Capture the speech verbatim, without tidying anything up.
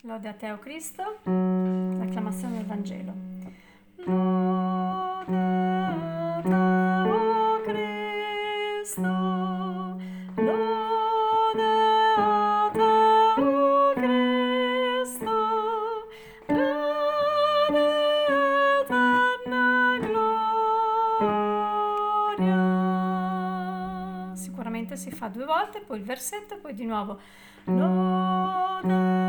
Lode a te, o Cristo, l'acclamazione del Vangelo. Lode a te, o Cristo, lode a te, o Cristo, lode eterna gloria. Sicuramente si fa due volte, poi il versetto, poi di nuovo lode